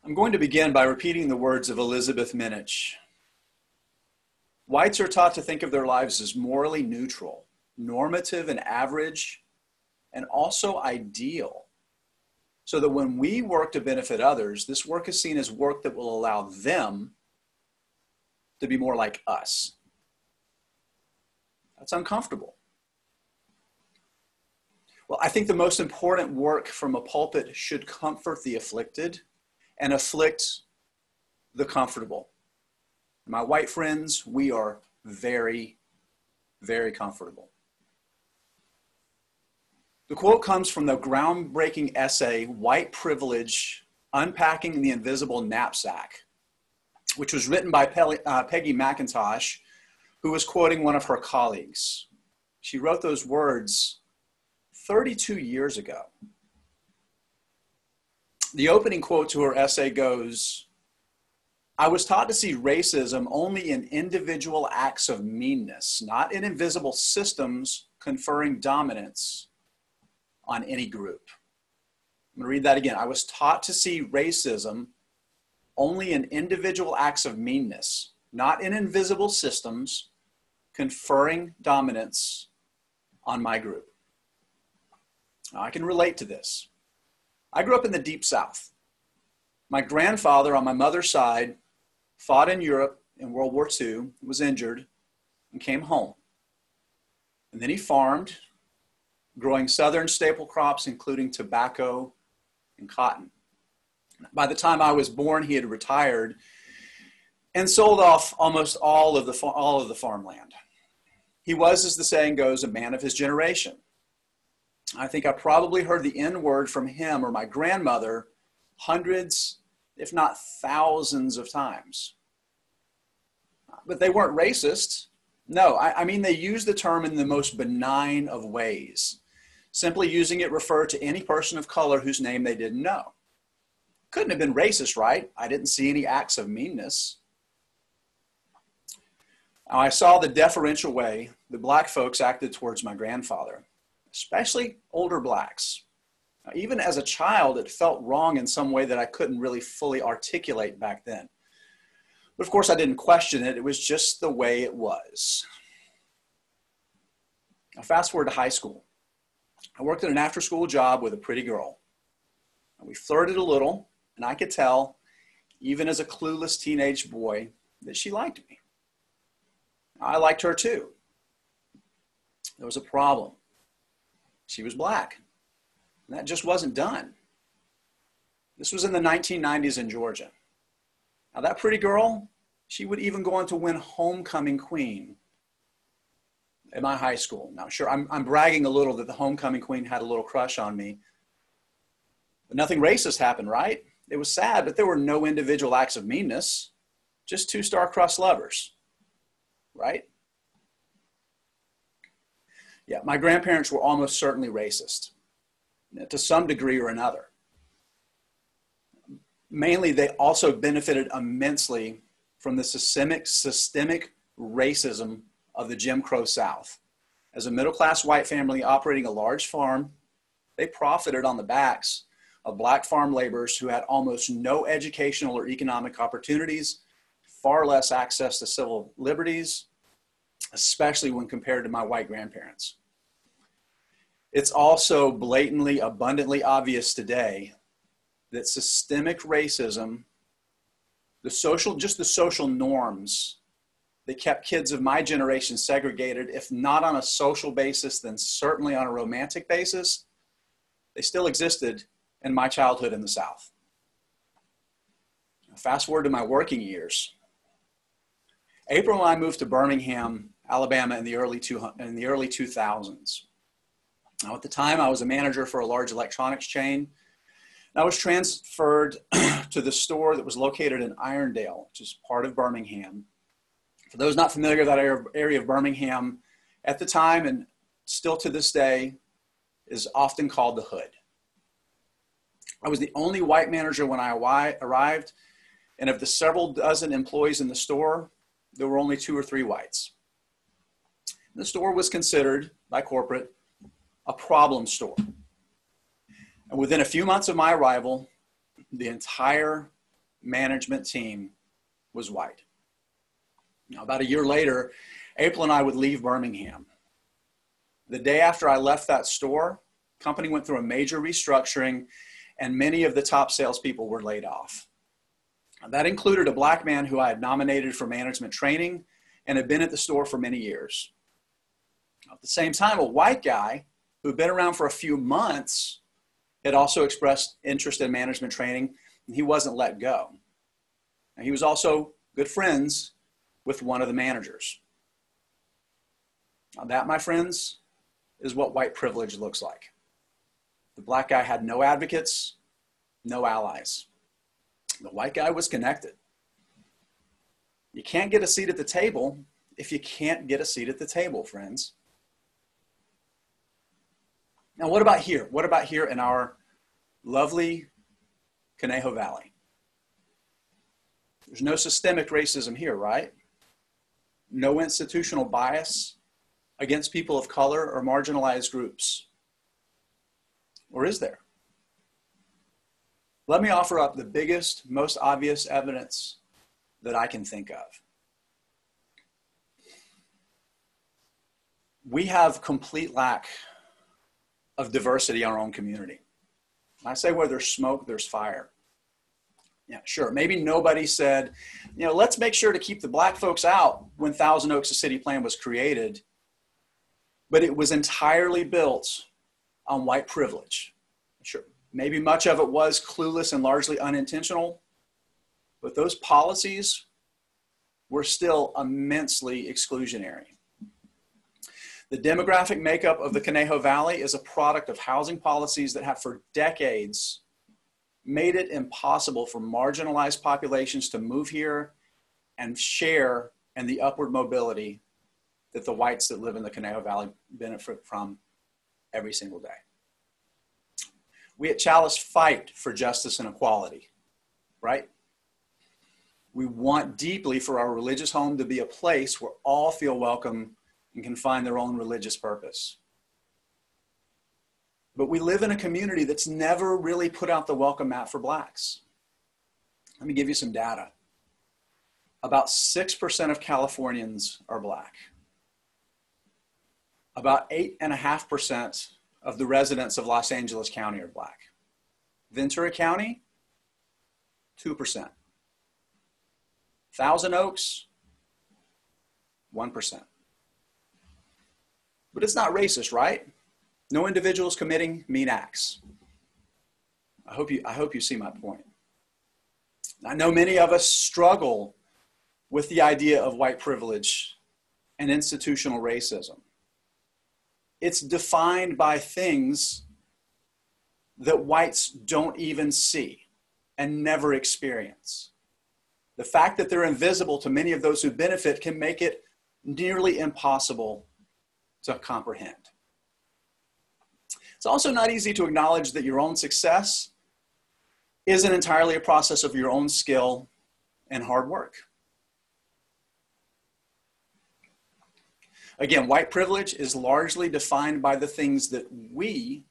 I'm going to begin by repeating the words of Elizabeth Minich. Whites are taught to think of their lives as morally neutral, normative and average, and also ideal, so that when we work to benefit others, this work is seen as work that will allow them to be more like us. That's uncomfortable. Well, I think the most important work from a pulpit should comfort the afflicted and afflict the comfortable. My white friends, we are very, very comfortable. The quote comes from the groundbreaking essay, White Privilege, Unpacking the Invisible Knapsack, which was written by Peggy McIntosh, who was quoting one of her colleagues. She wrote those words 32 years ago. The opening quote to her essay goes, "I was taught to see racism only in individual acts of meanness, not in invisible systems conferring dominance on any group." I'm going to read that again. I was taught to see racism only in individual acts of meanness, not in invisible systems conferring dominance on my group. Now, I can relate to this. I grew up in the Deep South. My grandfather on my mother's side fought in Europe in World War II, was injured, and came home. And then he farmed, growing southern staple crops, including tobacco and cotton. By the time I was born, he had retired and sold off almost all of the farmland. He was, as the saying goes, a man of his generation. I think I probably heard the N word from him or my grandmother hundreds, if not thousands of times. But they weren't racist. No, I mean, they used the term in the most benign of ways. Simply using it referred to any person of color whose name they didn't know. Couldn't have been racist, right? I didn't see any acts of meanness. Now, I saw the deferential way the black folks acted towards my grandfather, especially older blacks. Now, even as a child, it felt wrong in some way that I couldn't really fully articulate back then. But of course, I didn't question it. It was just the way it was. Now, fast forward to high school. I worked at an after-school job with a pretty girl. We flirted a little, and I could tell, even as a clueless teenage boy, that she liked me. I liked her too. There was a problem. She was black, and that just wasn't done. This was in the 1990s in Georgia. Now, that pretty girl, she would even go on to win homecoming queen at my high school. Now, sure, I'm bragging a little that the homecoming queen had a little crush on me, but nothing racist happened, right? It was sad, but there were no individual acts of meanness, just two star-crossed lovers, right? Yeah, my grandparents were almost certainly racist, to some degree or another. Mainly, they also benefited immensely from the systemic racism of the Jim Crow South. As a middle-class white family operating a large farm, they profited on the backs of black farm laborers who had almost no educational or economic opportunities, far less access to civil liberties, especially when compared to my white grandparents. It's also blatantly, abundantly obvious today that systemic racism, the social norms that kept kids of my generation segregated, if not on a social basis, then certainly on a romantic basis, they still existed in my childhood in the South. Fast forward to my working years. April and I moved to Birmingham, Alabama in the early 2000s. Now, at the time, I was a manager for a large electronics chain. I was transferred to the store that was located in Irondale, which is part of Birmingham. For those not familiar with that area of Birmingham, at the time and still to this day, is often called the Hood. I was the only white manager when I arrived, and of the several dozen employees in the store, there were only 2 or 3 whites. The store was considered by corporate a problem store. And within a few months of my arrival, the entire management team was white. Now, about a year later, April and I would leave Birmingham. The day after I left that store, the company went through a major restructuring and many of the top salespeople were laid off. That included a black man who I had nominated for management training and had been at the store for many years. At the same time, a white guy who had been around for a few months had also expressed interest in management training, and he wasn't let go. And he was also good friends with one of the managers. Now that, my friends, is what white privilege looks like. The black guy had no advocates, no allies. The white guy was connected. You can't get a seat at the table if you can't get a seat at the table, friends. Now, what about here? What about here in our lovely Conejo Valley? There's no systemic racism here, right? No institutional bias against people of color or marginalized groups. Or is there? Let me offer up the biggest, most obvious evidence that I can think of. We have complete lack of diversity in our own community. I say where there's smoke, there's fire. Yeah, sure. Maybe nobody said, let's make sure to keep the black folks out when Thousand Oaks, the city plan, was created. But it was entirely built on white privilege. Sure. Maybe much of it was clueless and largely unintentional, but those policies were still immensely exclusionary. The demographic makeup of the Conejo Valley is a product of housing policies that have for decades made it impossible for marginalized populations to move here and share in the upward mobility that the whites that live in the Conejo Valley benefit from every single day. We at Chalice fight for justice and equality, right? We want deeply for our religious home to be a place where all feel welcome and can find their own religious purpose. But we live in a community that's never really put out the welcome mat for blacks. Let me give you some data. About 6% of Californians are black. About 8.5% of the residents of Los Angeles County are black. Ventura County, 2%. Thousand Oaks, 1%. But it's not racist, right? No individual is committing mean acts. I hope you see my point. I know many of us struggle with the idea of white privilege and institutional racism. It's defined by things that whites don't even see and never experience. The fact that they're invisible to many of those who benefit can make it nearly impossible to comprehend. It's also not easy to acknowledge that your own success isn't entirely a process of your own skill and hard work. Again, white privilege is largely defined by the things that we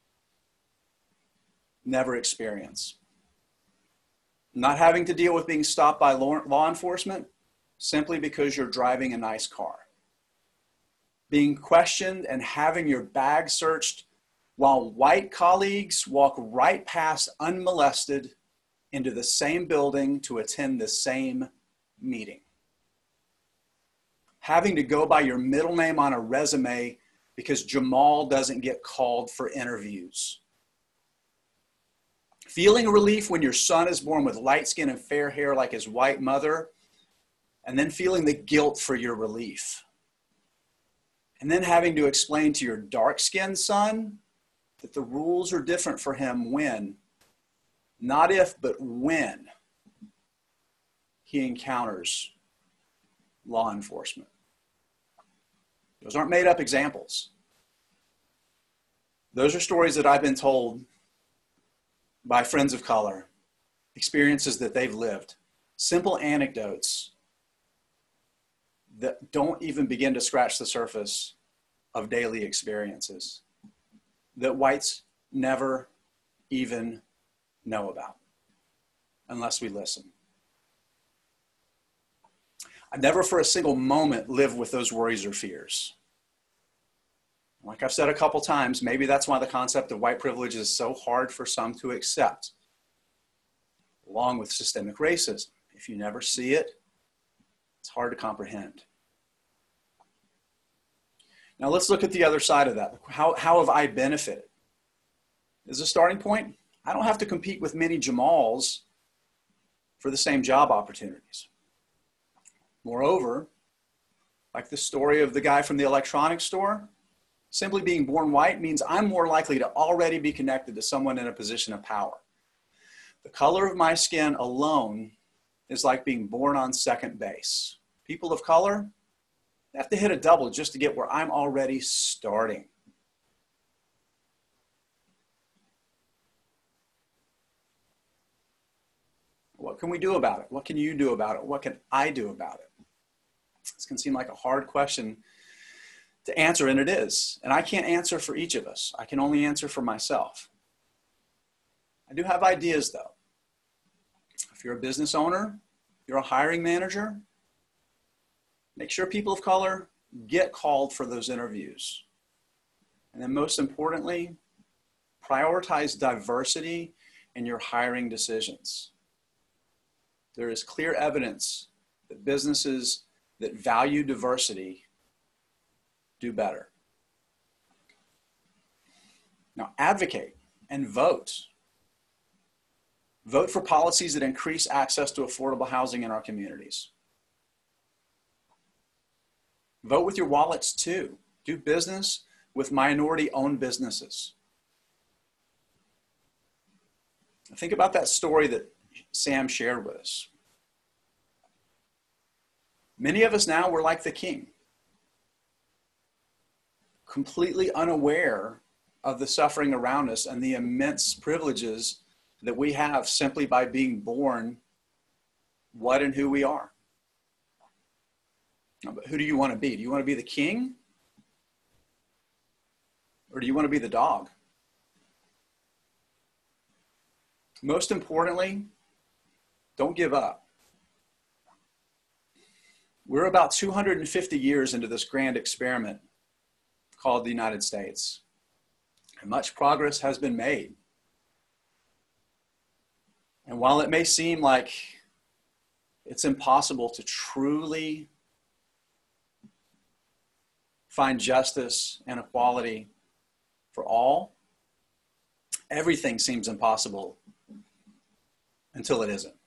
never experience. Not having to deal with being stopped by law enforcement simply because you're driving a nice car. Being questioned and having your bag searched while white colleagues walk right past unmolested into the same building to attend the same meeting. Having to go by your middle name on a resume because Jamal doesn't get called for interviews. Feeling relief when your son is born with light skin and fair hair like his white mother, and then feeling the guilt for your relief. And then having to explain to your dark-skinned son that the rules are different for him when, not if, but when he encounters law enforcement. Those aren't made up examples. Those are stories that I've been told by friends of color, experiences that they've lived, simple anecdotes that don't even begin to scratch the surface of daily experiences that whites never even know about. unless we listen. I never for a single moment live with those worries or fears. Like I've said a couple times, maybe that's why the concept of white privilege is so hard for some to accept, along with systemic racism. If you never see it, it's hard to comprehend. Now let's look at the other side of that. How have I benefited? As a starting point, I don't have to compete with many Jamals for the same job opportunities. Moreover, like the story of the guy from the electronics store, simply being born white means I'm more likely to already be connected to someone in a position of power. The color of my skin alone is like being born on second base. People of color have to hit a double just to get where I'm already starting. What can we do about it? What can you do about it? What can I do about it? This can seem like a hard question to answer, and it is. And I can't answer for each of us. I can only answer for myself. I do have ideas, though. If you're a business owner, you're a hiring manager, make sure people of color get called for those interviews. And then most importantly, prioritize diversity in your hiring decisions. There is clear evidence that businesses that value diversity do better. Now, advocate and vote. Vote for policies that increase access to affordable housing in our communities. Vote with your wallets too. Do business with minority-owned businesses. Think about that story that Sam shared with us. Many of us now, we're like the king, completely unaware of the suffering around us and the immense privileges that we have simply by being born what and who we are. But who do you want to be? Do you want to be the king? Or do you want to be the dog? Most importantly, don't give up. We're about 250 years into this grand experiment called the United States, and much progress has been made. And while it may seem like it's impossible to truly find justice and equality for all, everything seems impossible until it isn't.